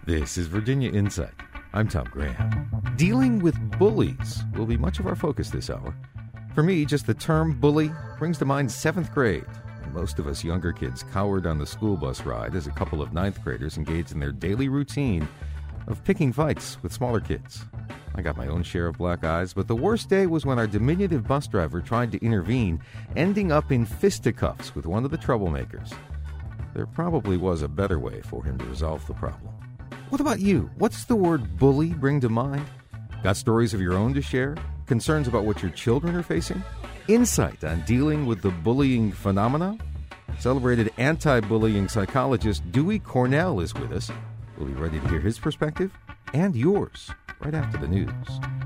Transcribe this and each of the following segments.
This is Virginia Insight. I'm Tom Graham. Dealing with bullies will be much of our focus this hour. For me, just the term bully brings to mind 7th grade. Most of us younger kids cowered on the school bus ride as a couple of 9th graders engaged in their daily routine of picking fights with smaller kids. I got my own share of black eyes, but the worst day was when our diminutive bus driver tried to intervene, ending up in fisticuffs with one of the troublemakers. There probably was a better way for him to resolve the problem. What about you? What's the word bully bring to mind? Got stories of your own to share? Concerns about what your children are facing? Insight on dealing with the bullying phenomena? Celebrated anti-bullying psychologist Dewey Cornell is with us. We'll be ready to hear his perspective and yours right after the news.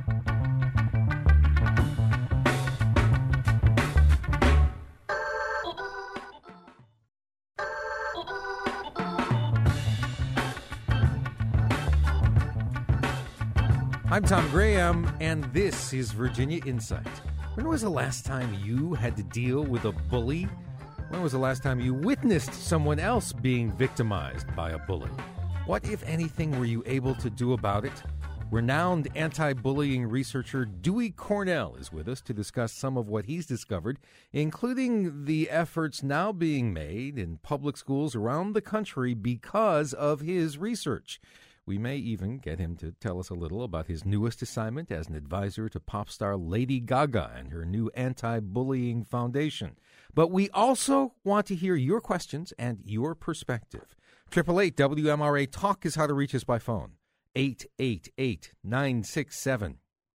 I'm Tom Graham, and this is Virginia Insight. When was the last time you had to deal with a bully? When was the last time you witnessed someone else being victimized by a bully? What, if anything, were you able to do about it? Renowned anti-bullying researcher Dewey Cornell is with us to discuss some of what he's discovered, including the efforts now being made in public schools around the country because of his research. We may even get him to tell us a little about his newest assignment as an advisor to pop star Lady Gaga and her new anti-bullying foundation. But we also want to hear your questions and your perspective. 888-WMRA-TALK is how to reach us by phone. 888-967-2825.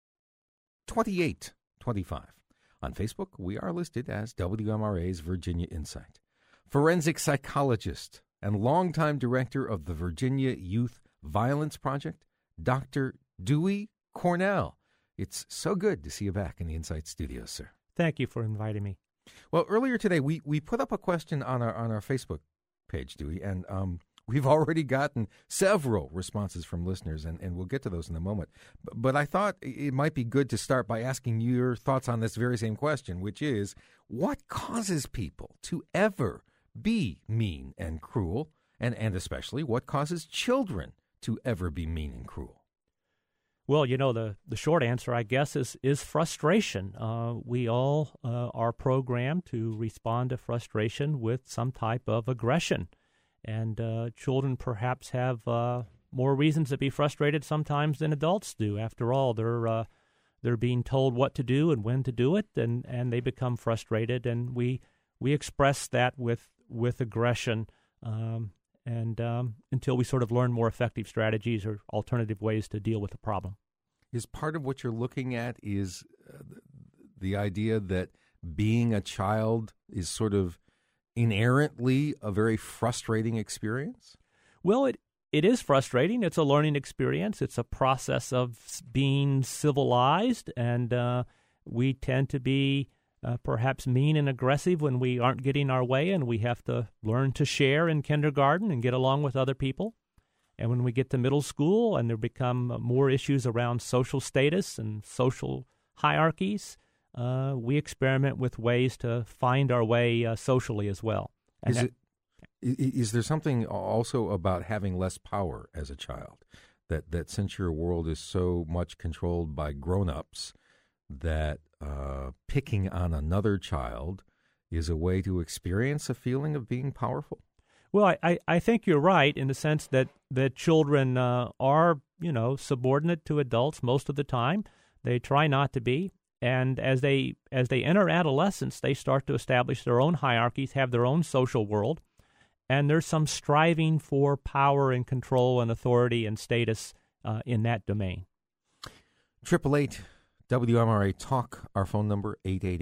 On Facebook, we are listed as WMRA's Virginia Insight. Forensic psychologist and longtime director of the Virginia Youth Violence Project, Dr. Dewey Cornell. It's so good to see you back in the Insight Studios, sir. Thank you for inviting me. Well, earlier today, we put up a question on our Facebook page, Dewey, and we've already gotten several responses from listeners, and we'll get to those in a moment. But I thought it might be good to start by asking your thoughts on this very same question, which is, what causes people to ever be mean and cruel, and especially what causes children to ever be mean and cruel? Well, you know, the short answer, I guess, is frustration. We all are programmed to respond to frustration with some type of aggression. And children perhaps have more reasons to be frustrated sometimes than adults do. After all, they're being told what to do and when to do it, and they become frustrated. And we express that with aggression. Until we sort of learn more effective strategies or alternative ways to deal with the problem. Is part of what you're looking at is the idea that being a child is sort of inherently a very frustrating experience? Well, it is frustrating. It's a learning experience. It's a process of being civilized, and we tend to be perhaps mean and aggressive when we aren't getting our way, and we have to learn to share in kindergarten and get along with other people. And when we get to middle school and there become more issues around social status and social hierarchies, we experiment with ways to find our way socially as well. Is there something also about having less power as a child, that since your world is so much controlled by grown-ups, that picking on another child is a way to experience a feeling of being powerful? Well, I think you're right in the sense that children are, subordinate to adults most of the time. They try not to be. And as they enter adolescence, they start to establish their own hierarchies, have their own social world. And there's some striving for power and control and authority and status in that domain. 888-WMRA Talk, our phone number,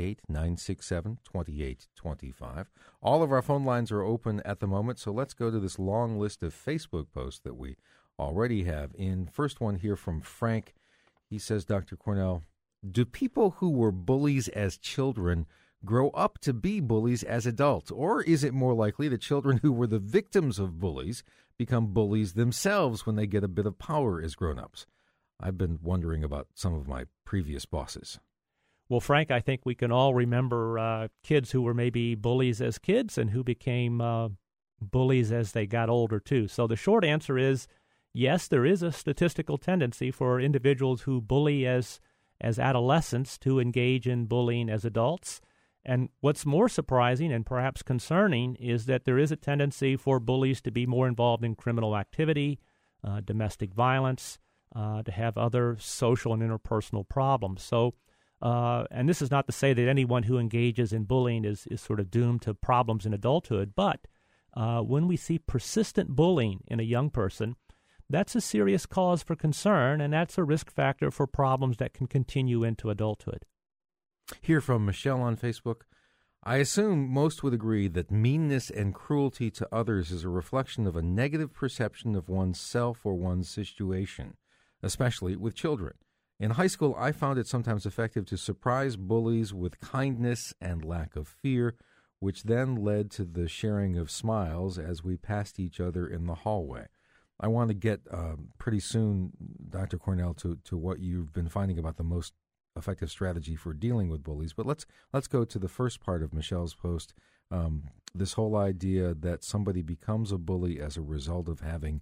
888-967-2825. All of our phone lines are open at the moment, so let's go to this long list of Facebook posts that we already have in. First one here from Frank. He says, Dr. Cornell, do people who were bullies as children grow up to be bullies as adults? Or is it more likely that children who were the victims of bullies become bullies themselves when they get a bit of power as grown-ups? I've been wondering about some of my previous bosses. Well, Frank, I think we can all remember kids who were maybe bullies as kids and who became bullies as they got older, too. So the short answer is yes, there is a statistical tendency for individuals who bully as adolescents to engage in bullying as adults. And what's more surprising and perhaps concerning is that there is a tendency for bullies to be more involved in criminal activity, domestic violence, to have other social and interpersonal problems. So, and this is not to say that anyone who engages in bullying is sort of doomed to problems in adulthood, but when we see persistent bullying in a young person, that's a serious cause for concern, and that's a risk factor for problems that can continue into adulthood. Here from Michelle on Facebook. I assume most would agree that meanness and cruelty to others is a reflection of a negative perception of oneself or one's situation, especially with children. In high school, I found it sometimes effective to surprise bullies with kindness and lack of fear, which then led to the sharing of smiles as we passed each other in the hallway. I want to get pretty soon, Dr. Cornell, to what you've been finding about the most effective strategy for dealing with bullies. But let's go to the first part of Michelle's post, this whole idea that somebody becomes a bully as a result of having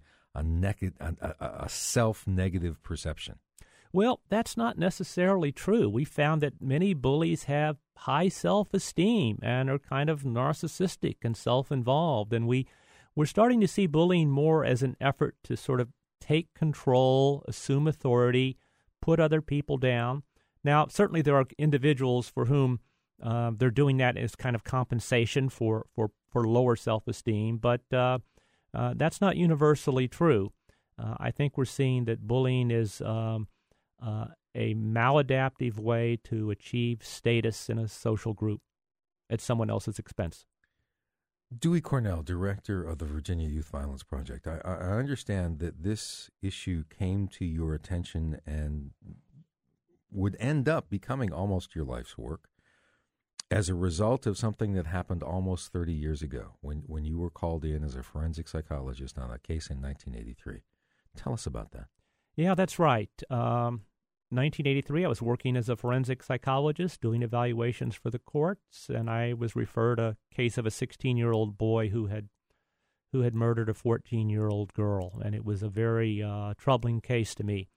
a self-negative perception. Well, that's not necessarily true. We found that many bullies have high self-esteem and are kind of narcissistic and self-involved. And we're starting to see bullying more as an effort to sort of take control, assume authority, put other people down. Now, certainly there are individuals for whom they're doing that as kind of compensation for lower self-esteem, but that's not universally true. I think we're seeing that bullying is a maladaptive way to achieve status in a social group at someone else's expense. Dewey Cornell, director of the Virginia Youth Violence Project, I understand that this issue came to your attention and would end up becoming almost your life's work as a result of something that happened almost 30 years ago when you were called in as a forensic psychologist on a case in 1983. Tell us about that. Yeah, that's right. 1983, I was working as a forensic psychologist doing evaluations for the courts, and I was referred a case of a 16-year-old boy who had murdered a 14-year-old girl, and it was a very troubling case to me.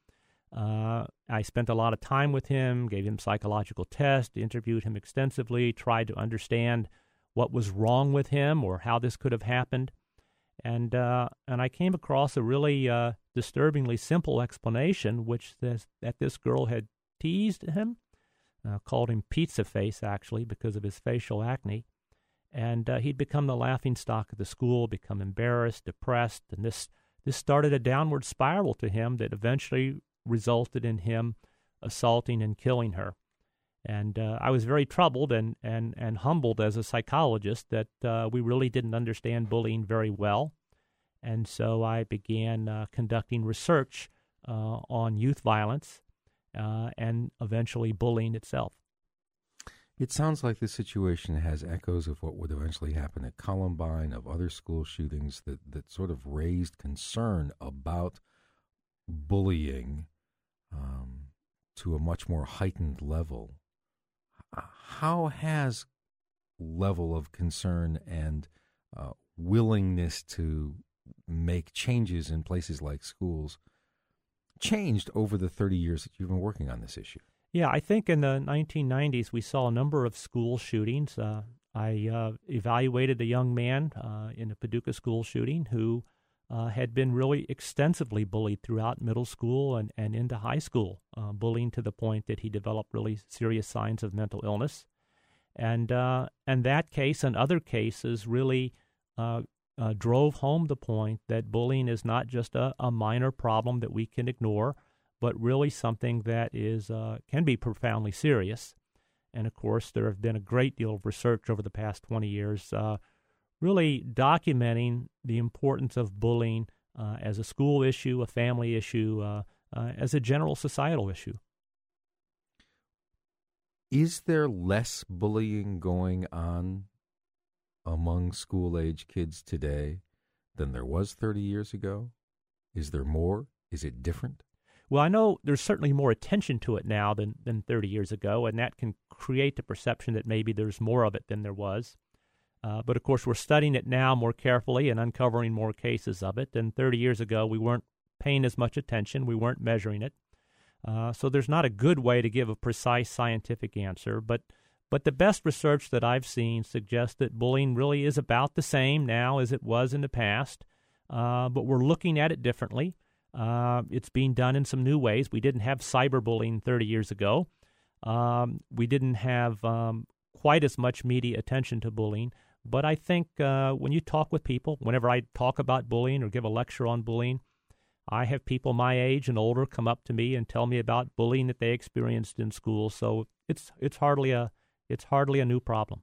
I spent a lot of time with him, gave him psychological tests, interviewed him extensively, tried to understand what was wrong with him or how this could have happened. And I came across a really disturbingly simple explanation, which says that this girl had teased him, called him Pizza Face, actually, because of his facial acne. And he'd become the laughingstock of the school, become embarrassed, depressed, and this started a downward spiral to him that eventually resulted in him assaulting and killing her. And I was very troubled and humbled as a psychologist that we really didn't understand bullying very well. And so I began conducting research on youth violence and eventually bullying itself. It sounds like this situation has echoes of what would eventually happen at Columbine, of other school shootings that sort of raised concern about bullying to a much more heightened level. How has level of concern and willingness to make changes in places like schools changed over the 30 years that you've been working on this issue? Yeah, I think in the 1990s we saw a number of school shootings. I evaluated a young man in a Paducah school shooting who had been really extensively bullied throughout middle school and into high school, bullying to the point that he developed really serious signs of mental illness. And that case and other cases really drove home the point that bullying is not just a minor problem that we can ignore, but really something that can be profoundly serious. And, of course, there have been a great deal of research over the past 20 years really documenting the importance of bullying as a school issue, a family issue, as a general societal issue. Is there less bullying going on among school-age kids today than there was 30 years ago? Is there more? Is it different? Well, I know there's certainly more attention to it now than 30 years ago, and that can create the perception that maybe there's more of it than there was. But, of course, we're studying it now more carefully and uncovering more cases of it. And 30 years ago, we weren't paying as much attention. We weren't measuring it. So there's not a good way to give a precise scientific answer, but the best research that I've seen suggests that bullying really is about the same now as it was in the past, but we're looking at it differently. It's being done in some new ways. We didn't have cyberbullying 30 years ago. We didn't have quite as much media attention to bullying, but I think when you talk with people, whenever I talk about bullying or give a lecture on bullying, I have people my age and older come up to me and tell me about bullying that they experienced in school. So it's hardly a new problem.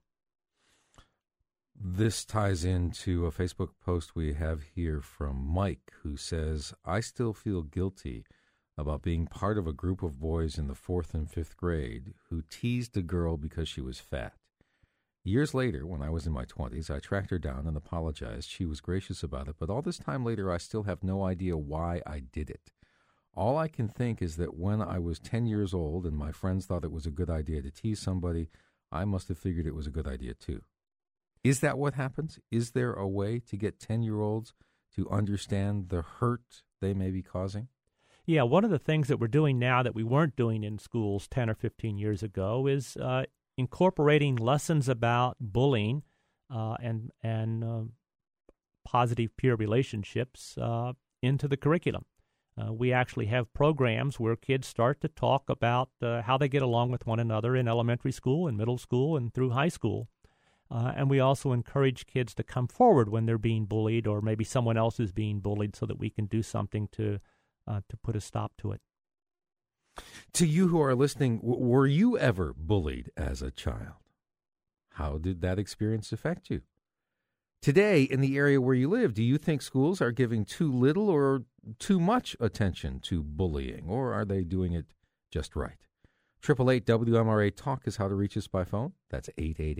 This ties into a Facebook post we have here from Mike, who says, I still feel guilty about being part of a group of boys in the 4th and 5th grade who teased a girl because she was fat. Years later, when I was in my 20s, I tracked her down and apologized. She was gracious about it, but all this time later, I still have no idea why I did it. All I can think is that when I was 10 years old and my friends thought it was a good idea to tease somebody, I must have figured it was a good idea too. Is that what happens? Is there a way to get 10-year-olds to understand the hurt they may be causing? Yeah, one of the things that we're doing now that we weren't doing in schools 10 or 15 years ago is incorporating lessons about bullying and positive peer relationships into the curriculum. We actually have programs where kids start to talk about how they get along with one another in elementary school and middle school and through high school. And we also encourage kids to come forward when they're being bullied or maybe someone else is being bullied so that we can do something to put a stop to it. To you who are listening, were you ever bullied as a child? How did that experience affect you? Today, in the area where you live, do you think schools are giving too little or too much attention to bullying, or are they doing it just right? 888-WMRA-TALK is how to reach us by phone. That's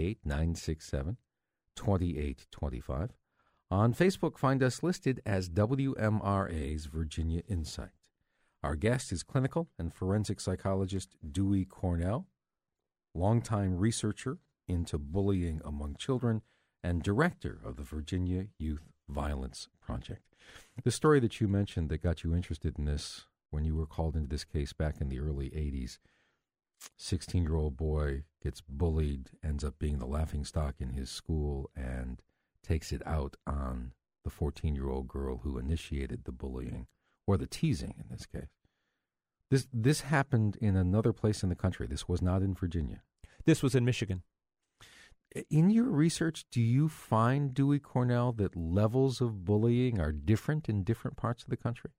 888-967-2825. On Facebook, find us listed as WMRA's Virginia Insight. Our guest is clinical and forensic psychologist Dewey Cornell, longtime researcher into bullying among children and director of the Virginia Youth Violence Project. The story that you mentioned that got you interested in this when you were called into this case back in the early 80s, 16-year-old boy gets bullied, ends up being the laughingstock in his school, and takes it out on the 14-year-old girl who initiated the bullying, or the teasing in this case. This happened in another place in the country. This was not in Virginia. This was in Michigan. In your research, do you find, Dewey Cornell, that levels of bullying are different in different parts of the country?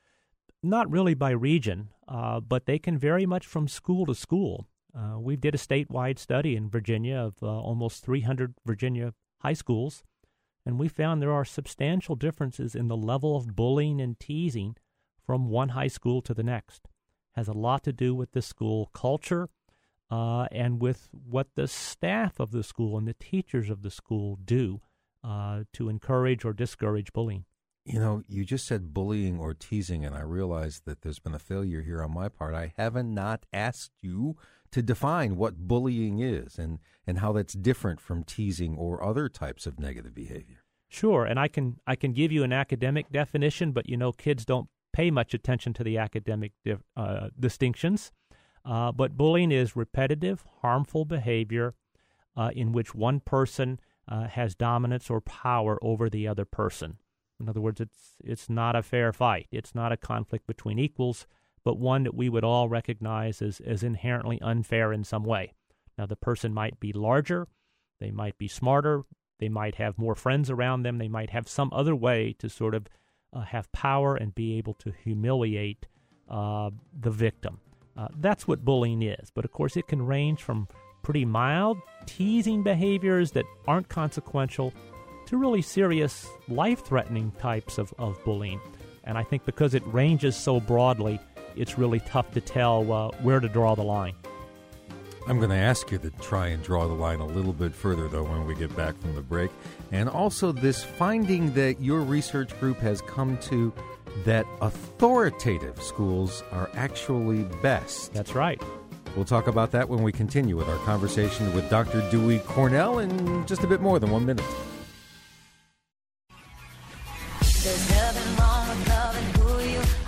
Not really by region, but they can vary much from school to school. We did a statewide study in Virginia of almost 300 Virginia high schools, and we found there are substantial differences in the level of bullying and teasing from one high school to the next. Has a lot to do with the school culture and with what the staff of the school and the teachers of the school do to encourage or discourage bullying. You know, you just said bullying or teasing, and I realized that there's been a failure here on my part. I haven't not asked you to define what bullying is and how that's different from teasing or other types of negative behavior. Sure, and I can give you an academic definition, but, you know, kids don't pay much attention to the academic distinctions. But bullying is repetitive, harmful behavior in which one person has dominance or power over the other person. In other words, it's not a fair fight. It's not a conflict between equals, but one that we would all recognize as inherently unfair in some way. Now, the person might be larger, they might be smarter, they might have more friends around them, they might have some other way to sort of have power and be able to humiliate the victim. That's what bullying is. But, of course, it can range from pretty mild teasing behaviors that aren't consequential to really serious, life-threatening types of bullying. And I think because it ranges so broadly, it's really tough to tell where to draw the line. I'm going to ask you to try and draw the line a little bit further, though, when we get back from the break. And also this finding that your research group has come to that authoritative schools are actually best. That's right. We'll talk about that when we continue with our conversation with Dr. Dewey Cornell in just a bit more than 1 minute. There's nothing wrong with loving who you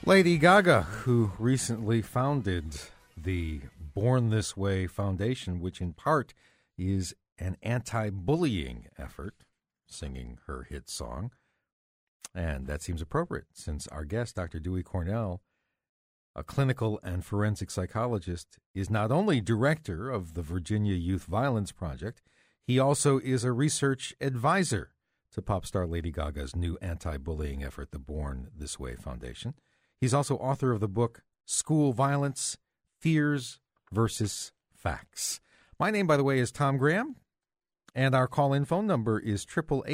Lady Gaga, who recently founded the Born This Way Foundation, which in part is an anti-bullying effort, singing her hit song. And that seems appropriate since our guest, Dr. Dewey Cornell, a clinical and forensic psychologist, is not only director of the Virginia Youth Violence Project, he also is a research advisor to pop star Lady Gaga's new anti-bullying effort, the Born This Way Foundation. He's also author of the book School Violence, Fears versus Facts. My name, by the way, is Tom Graham, and our call-in phone number is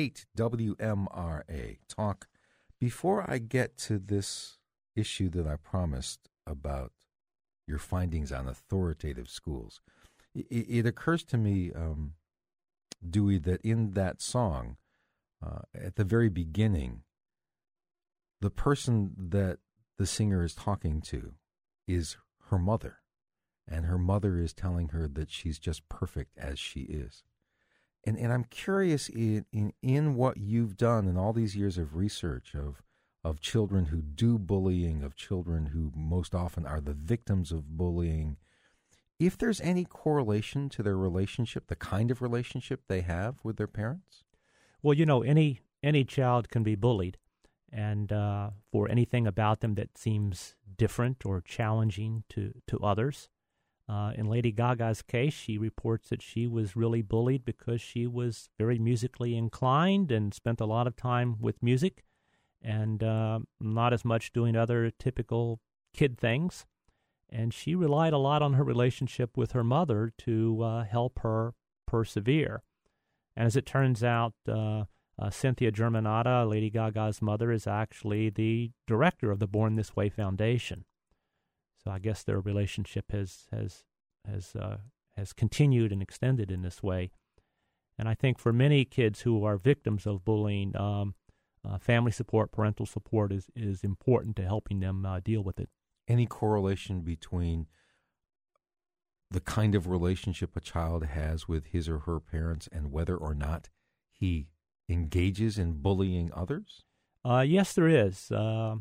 888-WMRA. Talk. Before I get to this issue that I promised about your findings on authoritative schools, it occurs to me, Dewey, that in that song, at the very beginning, the person that the singer is talking to is her mother, and her mother is telling her that she's just perfect as she is. And I'm curious in what you've done in all these years of research of children who do bullying, of children who most often are the victims of bullying, if there's any correlation to their relationship, the kind of relationship they have with their parents? Well, you know, any child can be bullied, and for anything about them that seems different or challenging to others. In Lady Gaga's case, she reports that she was really bullied because she was very musically inclined and spent a lot of time with music and not as much doing other typical kid things. And she relied a lot on her relationship with her mother to help her persevere. And as it turns out, Cynthia Germanata, Lady Gaga's mother, is actually the director of the Born This Way Foundation. So I guess their relationship has continued and extended in this way. And I think for many kids who are victims of bullying, family support, parental support is important to helping them deal with it. Any correlation between the kind of relationship a child has with his or her parents and whether or not he engages in bullying others? Yes, there is.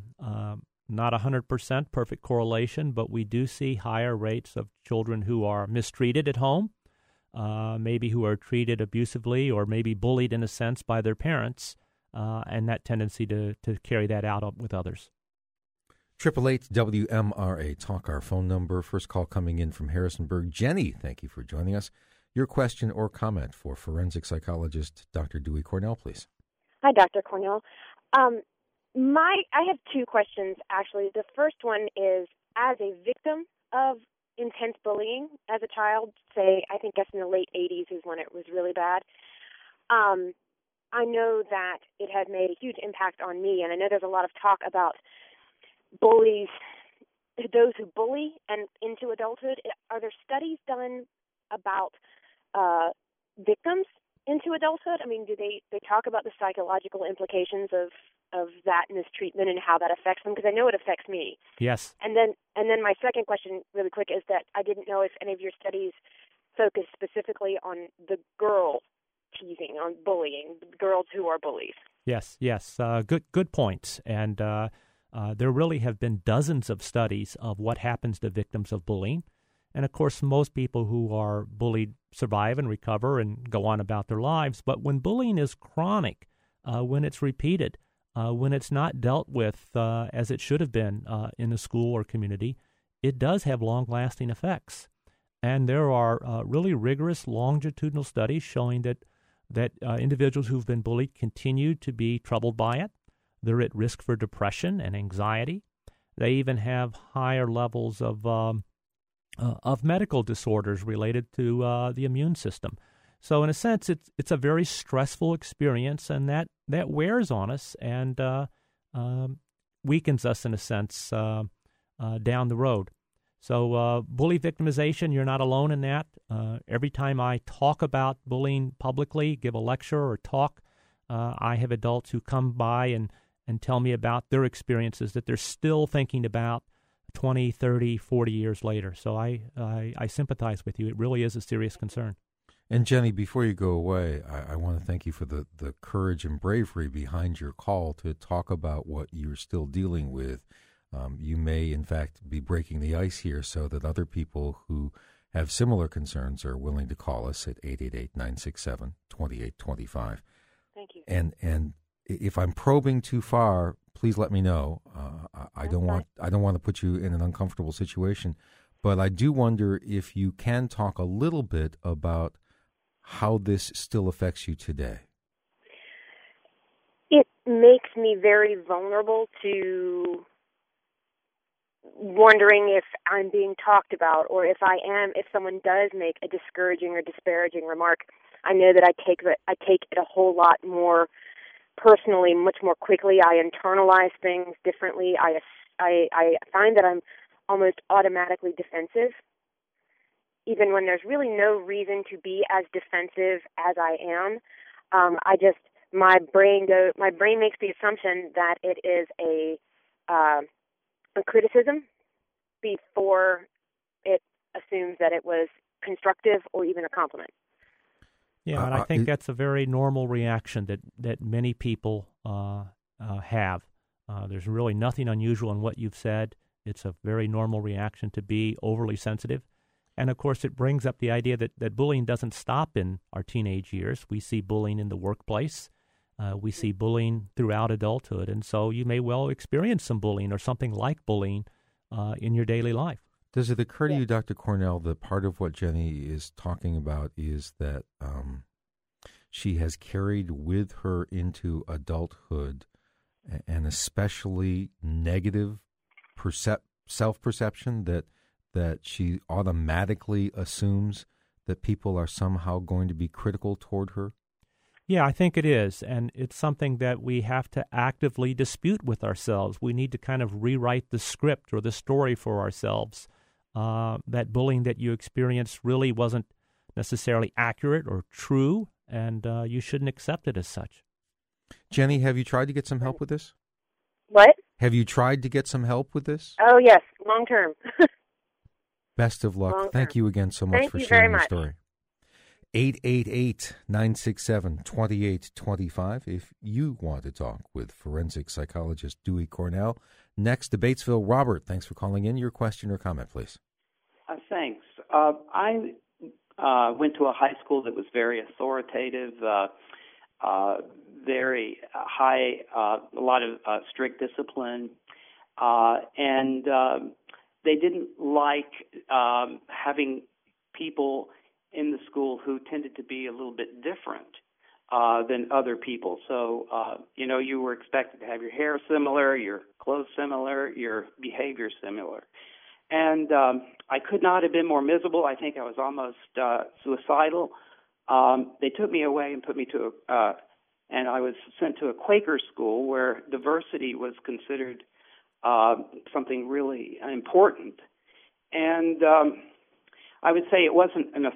Not 100% perfect correlation, but we do see higher rates of children who are mistreated at home, maybe who are treated abusively or maybe bullied in a sense by their parents, and that tendency to carry that out with others. 888-WMRA, talk, our phone number. First call coming in from Harrisonburg. Jenny, thank you for joining us. Your question or comment for forensic psychologist Dr. Dewey Cornell, please. Hi, Dr. Cornell. I have two questions, actually. The first one is, as a victim of intense bullying as a child, say, I think in the late 80s is when it was really bad, I know that it has made a huge impact on me, and I know there's a lot of talk about bullies, those who bully and into adulthood. Are there studies done about victims into adulthood? I mean, do they talk about the psychological implications of that mistreatment and how that affects them? Because I know it affects me. Yes. And then my second question, really quick, is that I didn't know if any of your studies focus specifically on the girl teasing, on bullying, girls who are bullies. Yes. Good points. And there really have been dozens of studies of what happens to victims of bullying. And, of course, most people who are bullied survive and recover and go on about their lives. But when bullying is chronic, when it's repeated, when it's not dealt with as it should have been in a school or community, it does have long-lasting effects. And there are really rigorous longitudinal studies showing that individuals who've been bullied continue to be troubled by it. They're at risk for depression and anxiety. They even have higher levels of medical disorders related to the immune system. So in a sense, it's a very stressful experience, and that wears on us and weakens us in a sense down the road. So bully victimization, you're not alone in that. Every time I talk about bullying publicly, give a lecture or talk, I have adults who come by and tell me about their experiences that they're still thinking about 20, 30, 40 years later. So I sympathize with you. It really is a serious concern. And Jenny, before you go away, I want to thank you for the courage and bravery behind your call to talk about what you're still dealing with You may, in fact, be breaking the ice here so that other people who have similar concerns are willing to call us at 888-967-2825. Thank you. And if I'm probing too far, please let me know. I don't want to put you in an uncomfortable situation, but I do wonder if you can talk a little bit about how this still affects you today. It makes me very vulnerable to wondering if I'm being talked about, or if someone does make a discouraging or disparaging remark. I know that I take it a whole lot more personally, much more quickly. I internalize things differently. I find that I'm almost automatically defensive, even when there's really no reason to be as defensive as I am. My brain makes the assumption that it is a criticism before it assumes that it was constructive or even a compliment. Yeah, and I think that's a very normal reaction that many people have. There's really nothing unusual in what you've said. It's a very normal reaction to be overly sensitive. And, of course, it brings up the idea that bullying doesn't stop in our teenage years. We see bullying in the workplace. We see bullying throughout adulthood. And so you may well experience some bullying or something like bullying in your daily life. Does it occur to you, Dr. Cornell, that part of what Jenny is talking about is that she has carried with her into adulthood an especially negative self-perception that she automatically assumes that people are somehow going to be critical toward her? Yeah, I think it is, and it's something that we have to actively dispute with ourselves. We need to kind of rewrite the script or the story for ourselves. That bullying that you experienced really wasn't necessarily accurate or true, and you shouldn't accept it as such. Jenny, have you tried to get some help with this? What? Have you tried to get some help with this? Oh, yes, long term. Best of luck. Long-term. Thank you again so much for sharing your story. 888-967-2825 if you want to talk with forensic psychologist Dewey Cornell. Next, to Batesville. Robert, thanks for calling in. Your question or comment, please. Thanks. I went to a high school that was very authoritative, very high, a lot of strict discipline, and they didn't like having people in the school who tended to be a little bit different than other people. So, you were expected to have your hair similar, your clothes similar, your behavior similar. And I could not have been more miserable. I think I was almost suicidal. They took me away and put me to and I was sent to a Quaker school where diversity was considered something really important. And I would say it wasn't an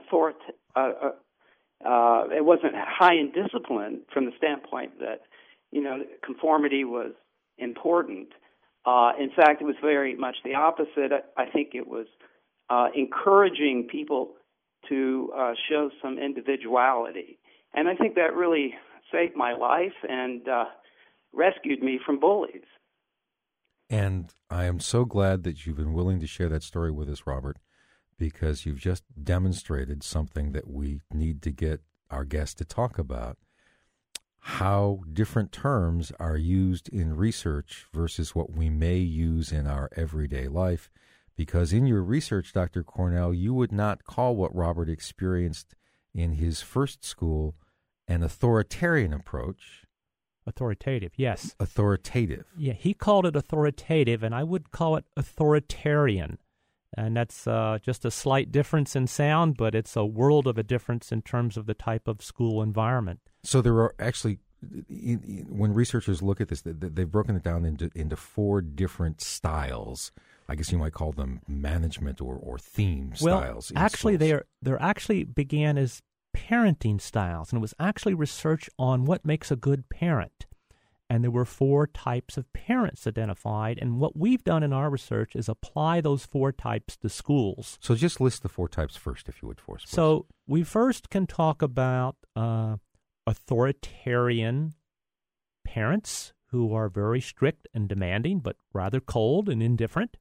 it wasn't high in discipline from the standpoint that, conformity was important. In fact, it was very much the opposite. I think it was encouraging people to show some individuality. And I think that really saved my life and rescued me from bullies. And I am so glad that you've been willing to share that story with us, Robert, because you've just demonstrated something that we need to get our guests to talk about, how different terms are used in research versus what we may use in our everyday life. Because in your research, Dr. Cornell, you would not call what Robert experienced in his first school an authoritarian approach. Authoritative, yes. Authoritative. Yeah, he called it authoritative, and I would call it authoritarian. And that's just a slight difference in sound, but it's a world of a difference in terms of the type of school environment. So there are actually, when researchers look at this, they've broken it down into four different styles. I guess you might call them management or theme styles. Well, actually, they're actually began as parenting styles, and it was actually research on what makes a good parent. And there were four types of parents identified, and what we've done in our research is apply those four types to schools. So just list the four types first, if you would, for us. Please. So we first can talk about authoritarian parents who are very strict and demanding, but rather cold and indifferent.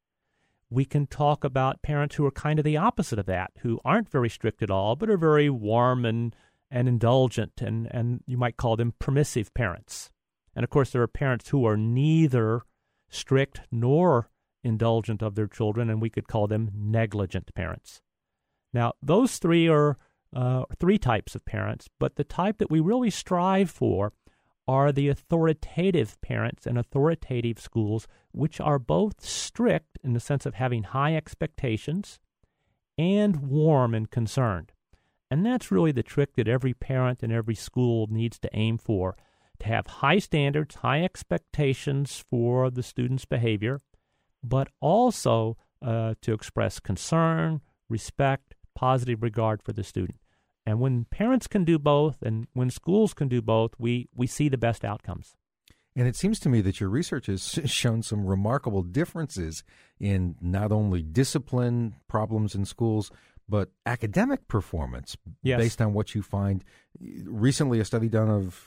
We can talk about parents who are kind of the opposite of that, who aren't very strict at all, but are very warm and indulgent, and you might call them permissive parents. And, of course, there are parents who are neither strict nor indulgent of their children, and we could call them negligent parents. Now, those three are three types of parents, but the type that we really strive for are the authoritative parents and authoritative schools, which are both strict in the sense of having high expectations and warm and concerned. And that's really the trick that every parent and every school needs to aim for, to have high standards, high expectations for the student's behavior, but also to express concern, respect, positive regard for the student. And when parents can do both and when schools can do both, we see the best outcomes. And it seems to me that your research has shown some remarkable differences in not only discipline problems in schools, but academic performance based on what you find. Recently, a study done of,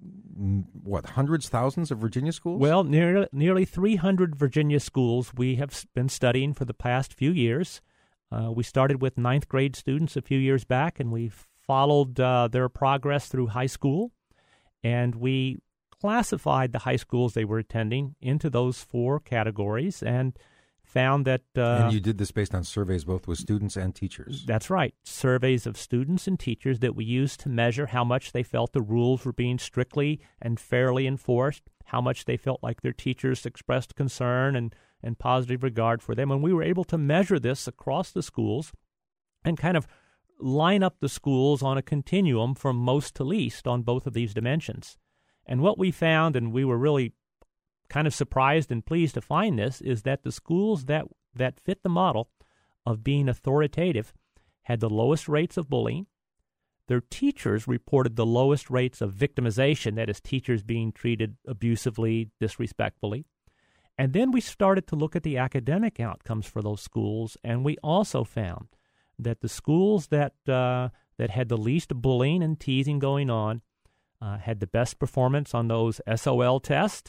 hundreds, thousands of Virginia schools? Well, nearly 300 Virginia schools we have been studying for the past few years. We started with ninth grade students a few years back, and we followed their progress through high school. And we classified the high schools they were attending into those four categories and found that... and you did this based on surveys both with students and teachers. That's right. Surveys of students and teachers that we used to measure how much they felt the rules were being strictly and fairly enforced, how much they felt like their teachers expressed concern and positive regard for them. And we were able to measure this across the schools and kind of line up the schools on a continuum from most to least on both of these dimensions. And what we found, and we were really kind of surprised and pleased to find this, is that the schools that fit the model of being authoritative had the lowest rates of bullying. Their teachers reported the lowest rates of victimization, that is, teachers being treated abusively, disrespectfully. And then we started to look at the academic outcomes for those schools, and we also found that the schools that had the least bullying and teasing going on had the best performance on those SOL tests,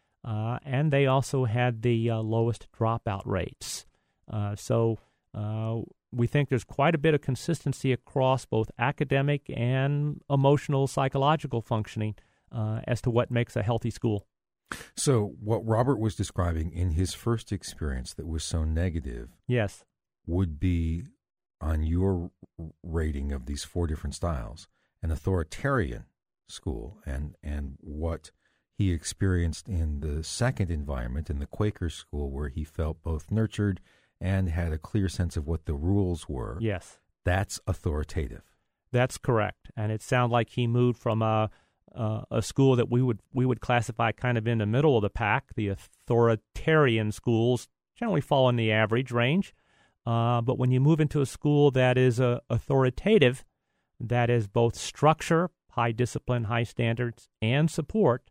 and they also had the lowest dropout rates. So we think there's quite a bit of consistency across both academic and emotional, psychological functioning as to what makes a healthy school. So what Robert was describing in his first experience that was so negative, yes, would be, on your rating of these four different styles, an authoritarian school, and what he experienced in the second environment, in the Quaker school, where he felt both nurtured and had a clear sense of what the rules were. Yes. That's authoritative. That's correct. And it sounded like he moved from a school that we would classify kind of in the middle of the pack. The authoritarian schools generally fall in the average range. But when you move into a school that is authoritative, that is both structure, high discipline, high standards, and support,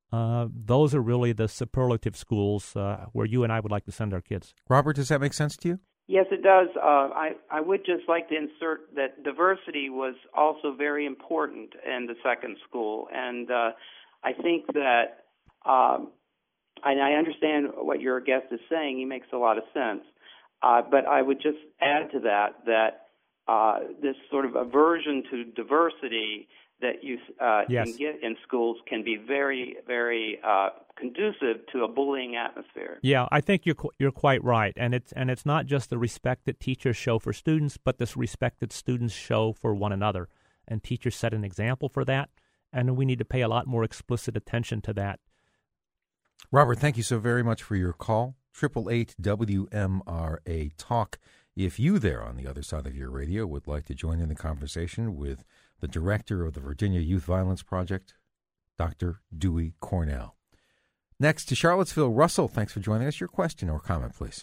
those are really the superlative schools where you and I would like to send our kids. Robert, does that make sense to you? Yes, it does. I would just like to insert that diversity was also very important in the second school. And I think that, and I understand what your guest is saying. He makes a lot of sense. But I would just add to that this sort of aversion to diversity that you yes. can get in schools can be very, very conducive to a bullying atmosphere. Yeah, I think you're quite right, and it's not just the respect that teachers show for students, but this respect that students show for one another. And teachers set an example for that, and we need to pay a lot more explicit attention to that. Robert, thank you so very much for your call. 888-WMRA Talk. If you there on the other side of your radio would like to join in the conversation with the director of the Virginia Youth Violence Project, Dr. Dewey Cornell. Next to Charlottesville, Russell, thanks for joining us. Your question or comment, please.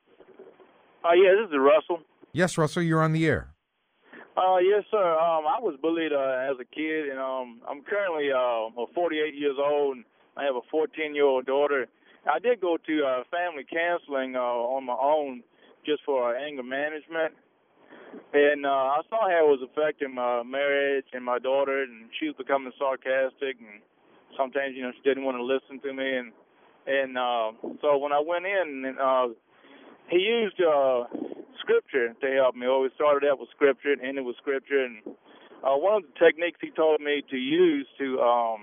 Yeah, this is Russell. Yes, Russell, you're on the air. Yes, sir. I was bullied as a kid, and I'm currently 48 years old, and I have a 14-year-old daughter. I did go to family counseling on my own just for anger management, and I saw how it was affecting my marriage and my daughter, and she was becoming sarcastic and sometimes, she didn't want to listen to me, and so when I went in, he used Scripture to help me. Always started out with Scripture and ended with Scripture, and one of the techniques he told me to use to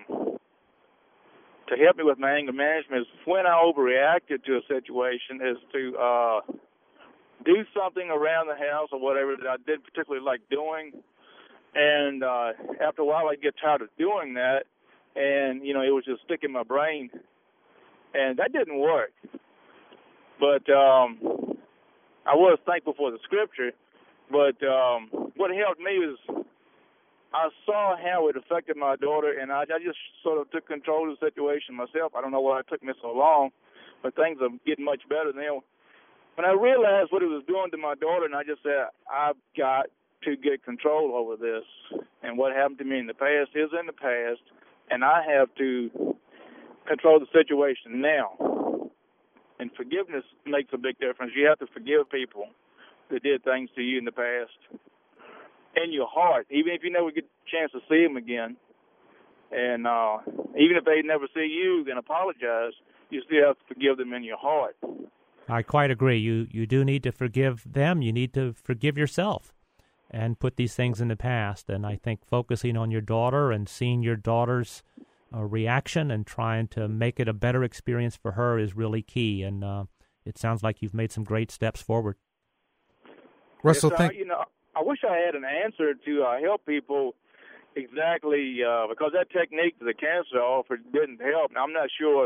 help me with my anger management is when I overreacted to a situation is to do something around the house or whatever that I didn't particularly like doing. And after a while, I'd get tired of doing that, and, it was just stick in my brain. And that didn't work. But I was thankful for the Scripture. But what helped me was I saw how it affected my daughter, and I just sort of took control of the situation myself. I don't know why it took me so long, but things are getting much better now. When I realized what it was doing to my daughter, and I just said, I've got to get control over this. And what happened to me in the past is in the past, and I have to control the situation now. And forgiveness makes a big difference. You have to forgive people that did things to you in the past. In your heart, even if you never get a chance to see them again. And even if they never see you and apologize, you still have to forgive them in your heart. I quite agree. You do need to forgive them. You need to forgive yourself and put these things in the past. And I think focusing on your daughter and seeing your daughter's reaction and trying to make it a better experience for her is really key. And it sounds like you've made some great steps forward. Russell, I wish I had an answer to help people exactly because that technique that the counselor offered didn't help. Now, I'm not sure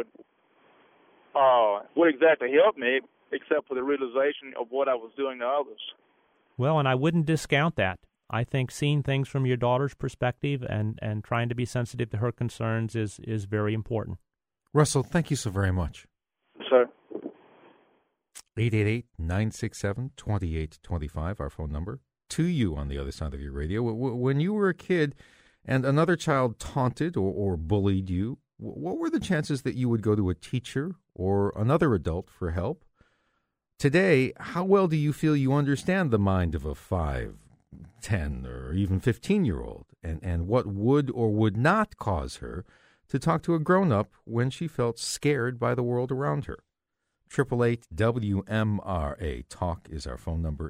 what exactly helped me, except for the realization of what I was doing to others. Well, and I wouldn't discount that. I think seeing things from your daughter's perspective and trying to be sensitive to her concerns is very important. Russell, thank you so very much. Sir. 888-967-2825, our phone number. To you on the other side of your radio. When you were a kid and another child taunted or bullied you, what were the chances that you would go to a teacher or another adult for help? Today, how well do you feel you understand the mind of a 5, 10, or even 15-year-old, and what would or would not cause her to talk to a grown-up when she felt scared by the world around her? 888-WMRA. Talk is our phone number,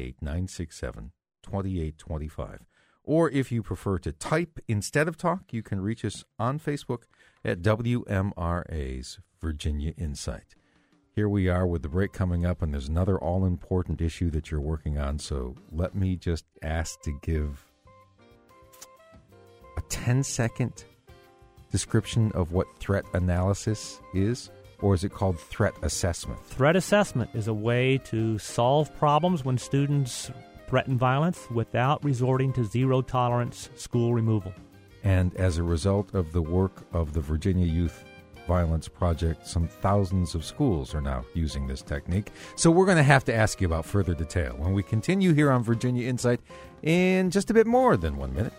888-967-2825. Or if you prefer to type instead of talk, you can reach us on Facebook at WMRA's Virginia Insight. Here we are with the break coming up, and there's another all-important issue that you're working on, so let me just ask to give a 10-second description of what threat analysis is, or is it called threat assessment? Threat assessment is a way to solve problems when students threaten violence without resorting to zero-tolerance school removal. And as a result of the work of the Virginia Youth Violence Project, some thousands of schools are now using this technique. So we're going to have to ask you about further detail when we continue here on Virginia Insight in just a bit more than 1 minute.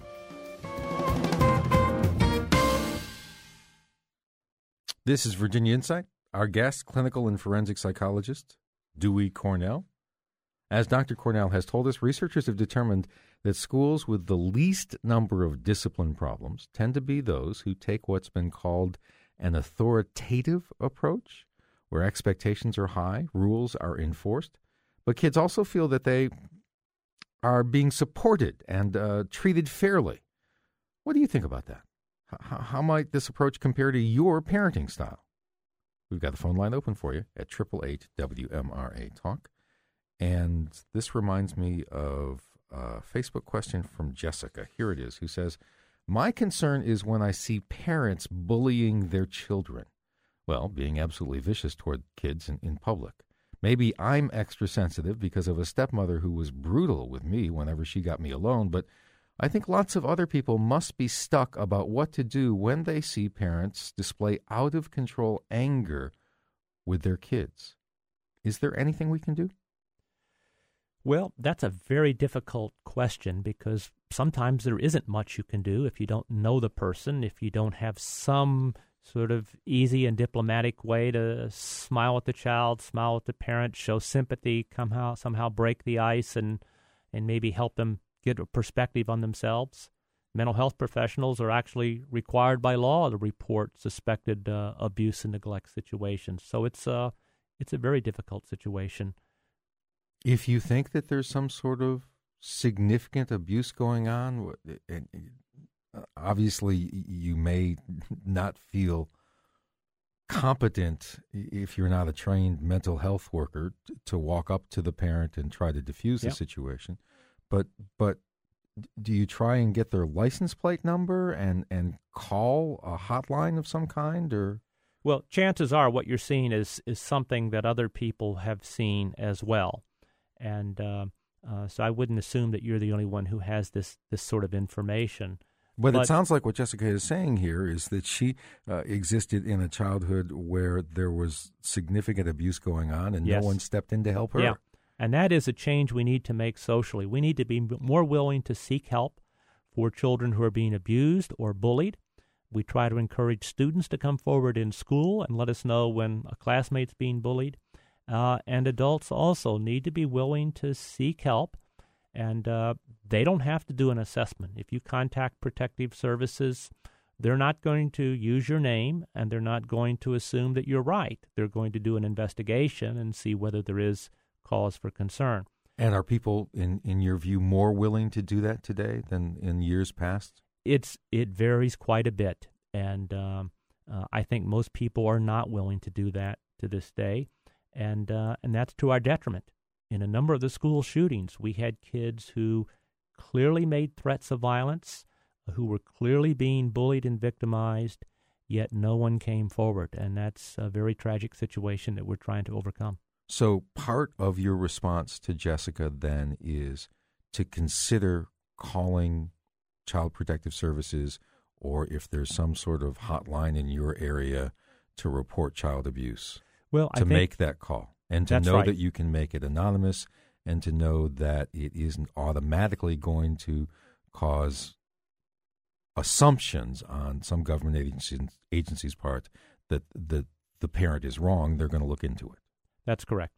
This is Virginia Insight. Our guest, clinical and forensic psychologist Dewey Cornell. As Dr. Cornell has told us, researchers have determined that schools with the least number of discipline problems tend to be those who take what's been called an authoritative approach, where expectations are high, rules are enforced, but kids also feel that they are being supported and treated fairly. What do you think about that? How might this approach compare to your parenting style? We've got the phone line open for you at 888-WMRA-TALK. And this reminds me of a Facebook question from Jessica. Here it is, who says, my concern is when I see parents bullying their children. Well, being absolutely vicious toward kids in public. Maybe I'm extra sensitive because of a stepmother who was brutal with me whenever she got me alone, but I think lots of other people must be stuck about what to do when they see parents display out-of-control anger with their kids. Is there anything we can do? Well, that's a very difficult question because sometimes there isn't much you can do if you don't know the person, if you don't have some sort of easy and diplomatic way to smile at the child, smile at the parent, show sympathy, somehow break the ice and maybe help them get a perspective on themselves. mental health professionals are actually required by law to report suspected abuse and neglect situations. So it's a very difficult situation. If you think that there's some sort of significant abuse going on, obviously you may not feel competent, if you're not a trained mental health worker, to walk up to the parent and try to diffuse the situation. But do you try and get their license plate number and call a hotline of some kind, or? Well, chances are what you're seeing is something that other people have seen as well. And so I wouldn't assume that you're the only one who has this sort of information. But it sounds like what Jessica is saying here is that she existed in a childhood where there was significant abuse going on and no one stepped in to help her. Yeah, and that is a change we need to make socially. We need to be more willing to seek help for children who are being abused or bullied. We try to encourage students to come forward in school and let us know when a classmate's being bullied. And adults also need to be willing to seek help. And they don't have to do an assessment. If you contact Protective Services, they're not going to use your name, and they're not going to assume that you're right. They're going to do an investigation and see whether there is cause for concern. And are people, in your view, more willing to do that today than in years past? It varies quite a bit, and I think most people are not willing to do that to this day, and that's to our detriment. In a number of the school shootings, we had kids who clearly made threats of violence, who were clearly being bullied and victimized, yet no one came forward. And that's a very tragic situation that we're trying to overcome. So part of your response to Jessica then is to consider calling Child Protective Services, or if there's some sort of hotline in your area, to report child abuse, to make that call. And to know that you can make it anonymous, and to know that it isn't automatically going to cause assumptions on some government agency's part that the parent is wrong. They're going to look into it. That's correct.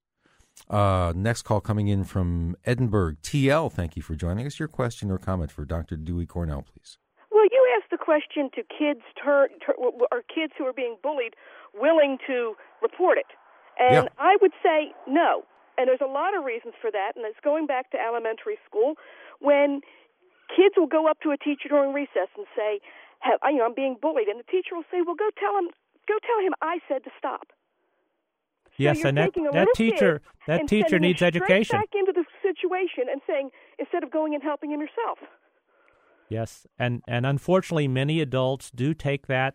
Next call coming in from Edinburgh. TL, thank you for joining us. Your question or comment for Dr. Dewey Cornell, please. Well, you asked the question, to kids are kids who are being bullied willing to report it? And I would say no. And there's a lot of reasons for that, and it's going back to elementary school, when kids will go up to a teacher during recess and say, I'm being bullied, and the teacher will say, well, go tell him I said to stop. Yes, and that teacher needs education. Back into the situation and saying, instead of going and helping him yourself. Yes, and unfortunately, many adults do take that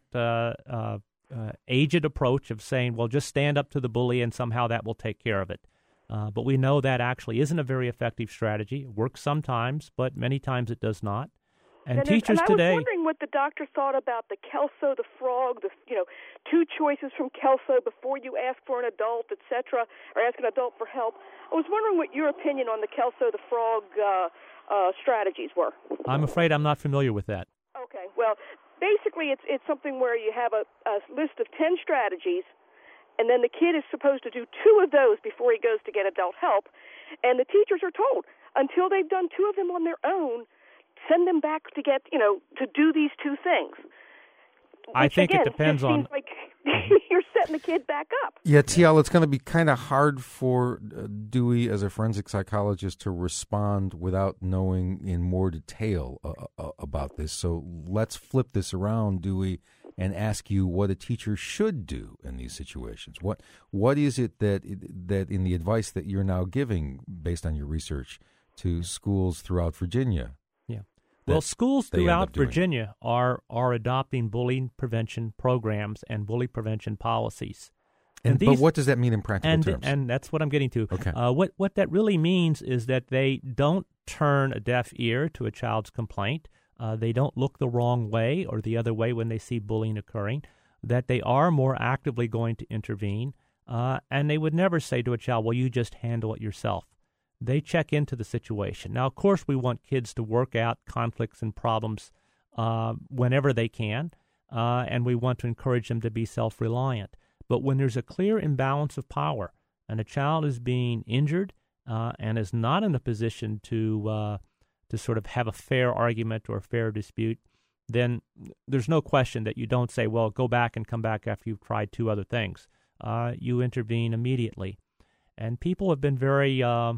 aged approach of saying, well, just stand up to the bully and somehow that will take care of it. But we know that actually isn't a very effective strategy. It works sometimes, but many times it does not. And teachers today... I was wondering what the doctor thought about the Kelso, the frog, two choices from Kelso before you ask for an adult, etc., or ask an adult for help. I was wondering what your opinion on the Kelso, the frog strategies were. I'm afraid I'm not familiar with that. Okay, well... Basically, it's something where you have a list of 10 strategies, and then the kid is supposed to do 2 of those before he goes to get adult help. And the teachers are told, until they've done 2 of them on their own, send them back to get, to do these 2 things. I think it depends on... Seems like you're setting the kid back up. Yeah, TL, it's going to be kind of hard for Dewey as a forensic psychologist to respond without knowing in more detail about this. So let's flip this around, Dewey, and ask you what a teacher should do in these situations. What is it that in the advice that you're now giving, based on your research, to schools throughout Virginia? Well, schools throughout Virginia are adopting bullying prevention programs and bully prevention policies. But what does that mean in practical terms? And that's what I'm getting to. Okay. What that really means is that they don't turn a deaf ear to a child's complaint. They don't look the wrong way or the other way when they see bullying occurring, that they are more actively going to intervene, and they would never say to a child, well, you just handle it yourself. They check into the situation. Now, of course, we want kids to work out conflicts and problems whenever they can, and we want to encourage them to be self-reliant. But when there's a clear imbalance of power and a child is being injured and is not in a position to sort of have a fair argument or a fair dispute, then there's no question that you don't say, well, go back and come back after you've tried two other things. You intervene immediately. And people have been very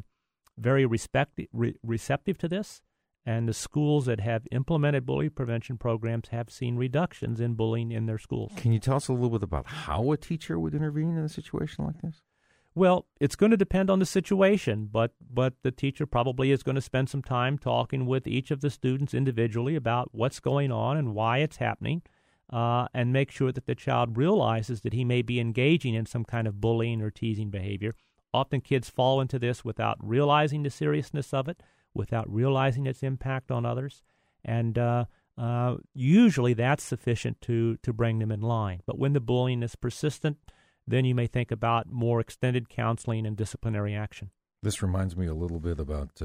receptive to this, and the schools that have implemented bully prevention programs have seen reductions in bullying in their schools. Can you tell us a little bit about how a teacher would intervene in a situation like this? Well, it's going to depend on the situation, but the teacher probably is going to spend some time talking with each of the students individually about what's going on and why it's happening, and make sure that the child realizes that he may be engaging in some kind of bullying or teasing behavior. Often kids fall into this without realizing the seriousness of it, without realizing its impact on others, and usually that's sufficient to bring them in line. But when the bullying is persistent, then you may think about more extended counseling and disciplinary action. This reminds me a little bit about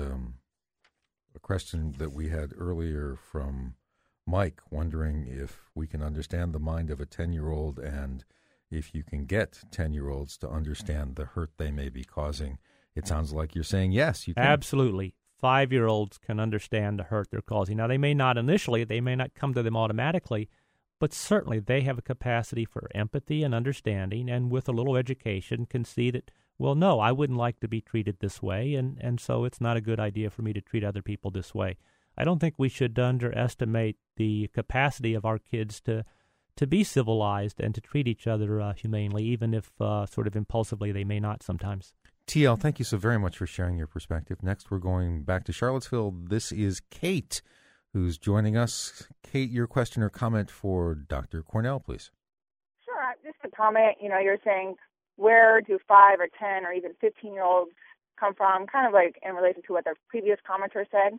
a question that we had earlier from Mike, wondering if we can understand the mind of a 10-year-old and if you can get 10-year-olds to understand the hurt they may be causing. It sounds like you're saying yes, you can. Absolutely. 5-year-olds can understand the hurt they're causing. Now, they may not initially, they may not come to them automatically, but certainly they have a capacity for empathy and understanding, and with a little education can see that, well, no, I wouldn't like to be treated this way, and so it's not a good idea for me to treat other people this way. I don't think we should underestimate the capacity of our kids to be civilized and to treat each other humanely, even if sort of impulsively they may not sometimes. TL, thank you so very much for sharing your perspective. Next, we're going back to Charlottesville. This is Kate, who's joining us. Kate, your question or comment for Dr. Cornell, please. Sure. Just a comment. You're saying, where do 5 or 10 or even 15-year-olds come from? Kind of like in relation to what the previous commenter said.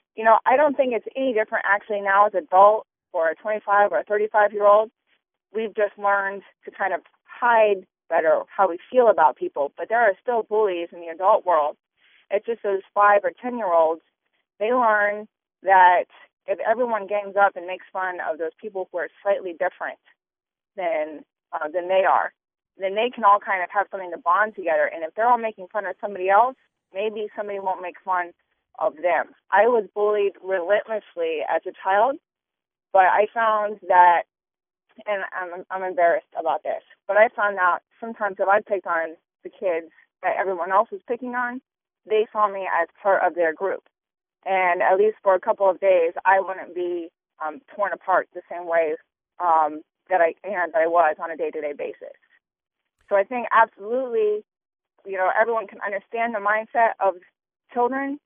I don't think it's any different actually now as an adult or a 25 or a 35-year-old. We've just learned to kind of hide better how we feel about people, but there are still bullies in the adult world. It's just those 5 or 10-year-olds, they learn that if everyone gangs up and makes fun of those people who are slightly different than they are, then they can all kind of have something to bond together. And if they're all making fun of somebody else, maybe somebody won't make fun of them. I was bullied relentlessly as a child, but I found that, and I'm embarrassed about this, but I found out sometimes if I picked on the kids that everyone else was picking on, they saw me as part of their group. And at least for a couple of days, I wouldn't be torn apart the same way that I was on a day-to-day basis. So I think absolutely, everyone can understand the mindset of children.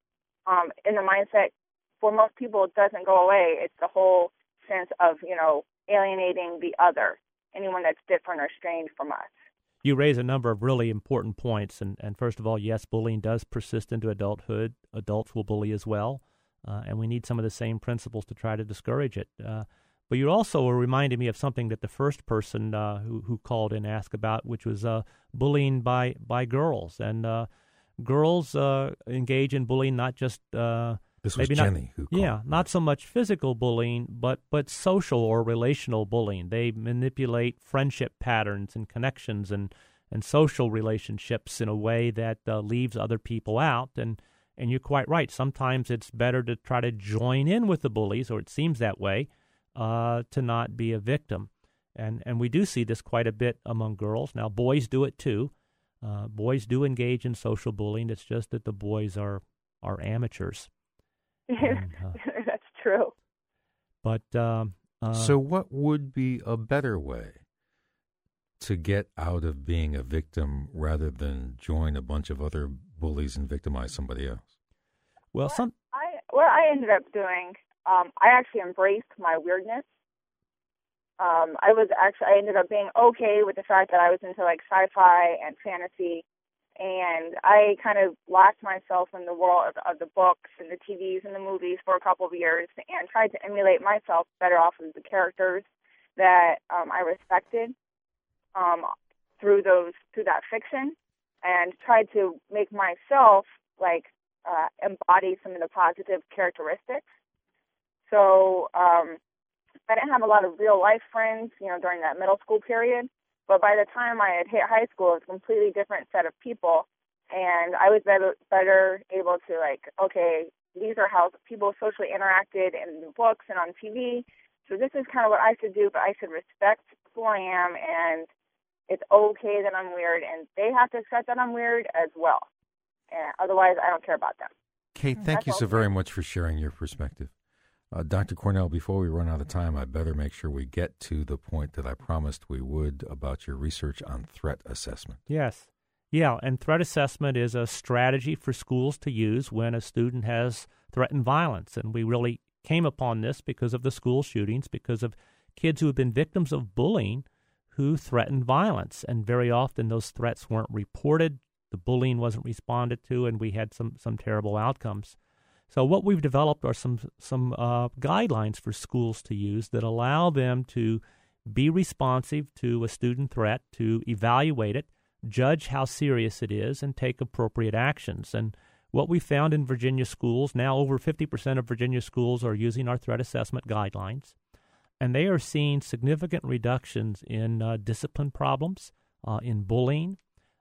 In the mindset, for most people, it doesn't go away. It's the whole sense of, alienating the other, anyone that's different or strange from us. You raise a number of really important points. And first of all, yes, bullying does persist into adulthood. Adults will bully as well. And we need some of the same principles to try to discourage it. But you also were reminding me of something that the first person who called in asked about, which was bullying by girls. And girls engage in bullying not just this was Jenny who called. Yeah, not so much physical bullying, but social or relational bullying. They manipulate friendship patterns and connections and social relationships in a way that leaves other people out. And you're quite right. Sometimes it's better to try to join in with the bullies, or it seems that way, to not be a victim. And we do see this quite a bit among girls. Now, boys do it too. Boys do engage in social bullying. It's just that the boys are amateurs. And, that's true. But so what would be a better way to get out of being a victim rather than join a bunch of other bullies and victimize somebody else? Well, what I ended up doing, I actually embraced my weirdness. I ended up being okay with the fact that I was into like sci-fi and fantasy, and I kind of lost myself in the world of the books and the TVs and the movies for a couple of years, and tried to emulate myself better off of the characters that I respected through that fiction, and tried to make myself embody some of the positive characteristics. So I didn't have a lot of real life friends, during that middle school period. But by the time I had hit high school, it was a completely different set of people, and I was better able to these are how people socially interacted in books and on TV. So this is kind of what I should do, but I should respect who I am, and it's okay that I'm weird, and they have to accept that I'm weird as well. And otherwise, I don't care about them. Kate, thank you so very much for sharing your perspective. Dr. Cornell, before we run out of time, I better make sure we get to the point that I promised we would about your research on threat assessment. Yes. Yeah, and threat assessment is a strategy for schools to use when a student has threatened violence. And we really came upon this because of the school shootings, because of kids who have been victims of bullying who threatened violence. And very often those threats weren't reported, the bullying wasn't responded to, and we had some terrible outcomes. So what we've developed are some guidelines for schools to use that allow them to be responsive to a student threat, to evaluate it, judge how serious it is, and take appropriate actions. And what we found in Virginia schools, now over 50% of Virginia schools are using our threat assessment guidelines, and they are seeing significant reductions in discipline problems, in bullying,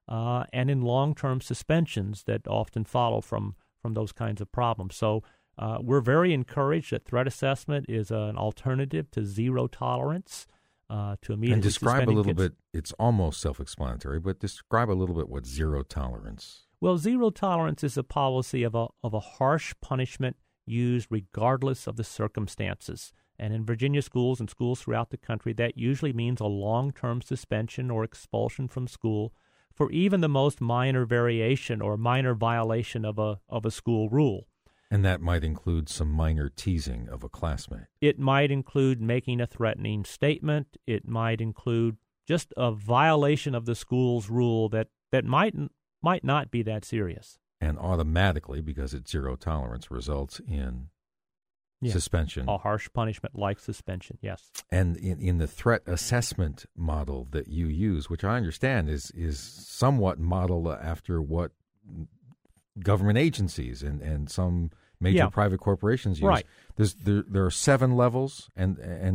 and in long-term suspensions that often follow from those kinds of problems. So we're very encouraged that threat assessment is an alternative to zero tolerance, to immediately and describe a little kids. bit, it's almost self-explanatory, but describe a little bit what zero tolerance. Well, zero tolerance is a policy of a harsh punishment used regardless of the circumstances. And in Virginia schools and schools throughout the country, that usually means a long-term suspension or expulsion from school for even the most minor variation or minor violation of a school rule. And that might include some minor teasing of a classmate. It might include making a threatening statement. It might include just a violation of the school's rule that might not be that serious. And automatically, because it's zero tolerance, results in suspension. A harsh punishment like suspension, yes. And in the threat assessment model that you use, which I understand is somewhat modeled after what government agencies and some major private corporations use. Right. There are 7 levels, and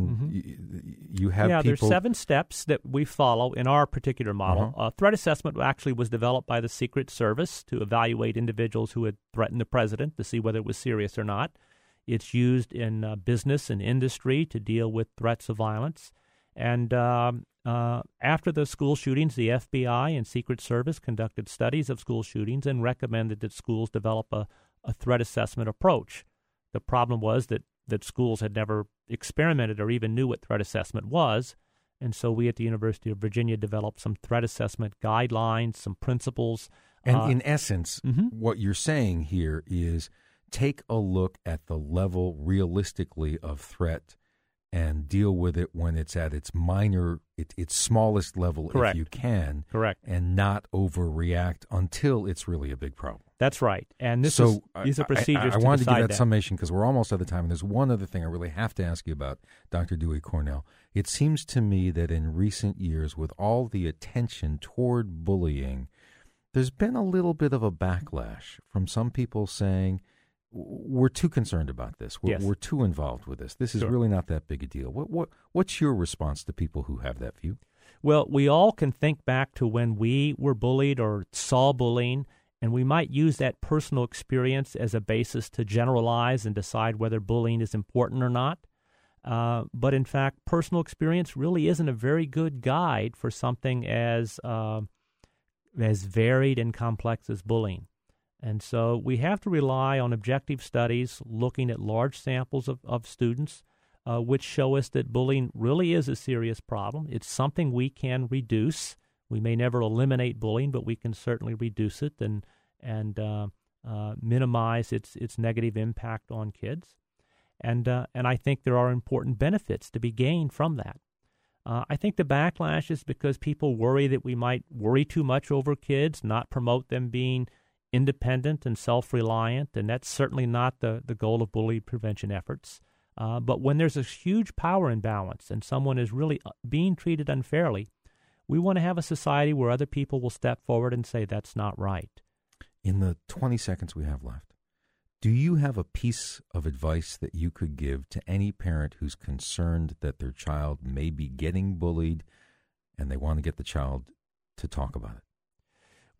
you have people. There's 7 steps that we follow in our particular model. Threat assessment actually was developed by the Secret Service to evaluate individuals who had threatened the president to see whether it was serious or not. It's used in business and industry to deal with threats of violence. And after the school shootings, the FBI and Secret Service conducted studies of school shootings and recommended that schools develop a threat assessment approach. The problem was that schools had never experimented or even knew what threat assessment was. And so we at the University of Virginia developed some threat assessment guidelines, some principles. And in essence, what you're saying here is take a look at the level realistically of threat and deal with it when it's at its smallest level. Correct. If you can. Correct. And not overreact until it's really a big problem. That's right. And these are procedures I wanted to give that that summation because we're almost out of time. And there's one other thing I really have to ask you about, Dr. Dewey Cornell. It seems to me that in recent years, with all the attention toward bullying, there's been a little bit of a backlash from some people saying, we're too concerned about this. We're too involved with this. This is really not that big a deal. What's your response to people who have that view? Well, we all can think back to when we were bullied or saw bullying, and we might use that personal experience as a basis to generalize and decide whether bullying is important or not. But in fact, personal experience really isn't a very good guide for something as varied and complex as bullying. And so we have to rely on objective studies looking at large samples of students, which show us that bullying really is a serious problem. It's something we can reduce. We may never eliminate bullying, but we can certainly reduce it and minimize its negative impact on kids. And I think there are important benefits to be gained from that. I think the backlash is because people worry that we might worry too much over kids, not promote them being independent and self-reliant, and that's certainly not the goal of bullying prevention efforts. But when there's a huge power imbalance and someone is really being treated unfairly, we want to have a society where other people will step forward and say that's not right. In the 20 seconds we have left, do you have a piece of advice that you could give to any parent who's concerned that their child may be getting bullied and they want to get the child to talk about it? Well,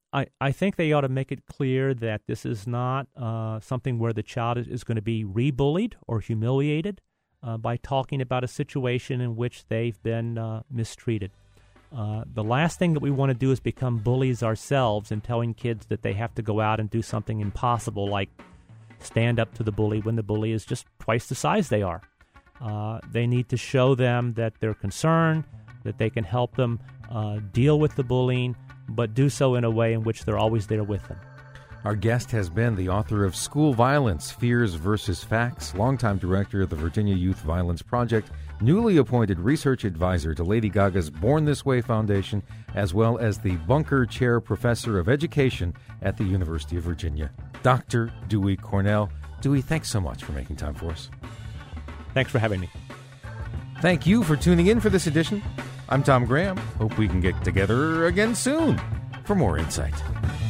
I think they ought to make it clear that this is not something where the child is going to be rebullied or humiliated by talking about a situation in which they've been mistreated. The last thing that we want to do is become bullies ourselves and telling kids that they have to go out and do something impossible like stand up to the bully when the bully is just twice the size they are. They need to show them that they're concerned, that they can help them deal with the bullying, but do so in a way in which they're always there with them. Our guest has been the author of School Violence, Fears versus Facts, longtime director of the Virginia Youth Violence Project, newly appointed research advisor to Lady Gaga's Born This Way Foundation, as well as the Bunker Chair Professor of Education at the University of Virginia, Dr. Dewey Cornell. Dewey, thanks so much for making time for us. Thanks for having me. Thank you for tuning in for this edition. I'm Tom Graham. Hope we can get together again soon for more insight.